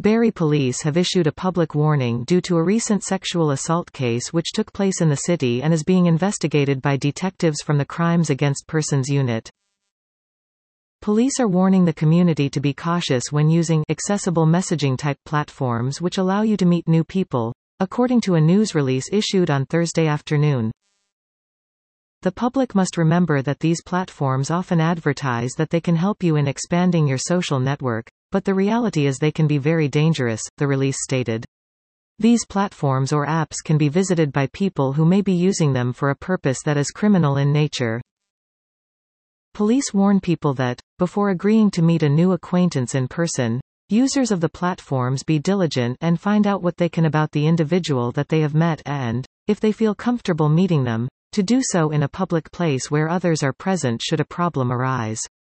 Barrie Police have issued a public warning due to a recent sexual assault case which took place in the city and is being investigated by detectives from the Crimes Against Persons Unit. Police are warning the community to be cautious when using accessible messaging-type platforms which allow you to meet new people, according to a news release issued on Thursday afternoon. The public must remember that these platforms often advertise that they can help you in expanding your social network, but the reality is they can be very dangerous, the release stated. These platforms or apps can be visited by people who may be using them for a purpose that is criminal in nature. Police warn people that, before agreeing to meet a new acquaintance in person, users of the platforms be diligent and find out what they can about the individual that they have met and, if they feel comfortable meeting them, to do so in a public place where others are present should a problem arise.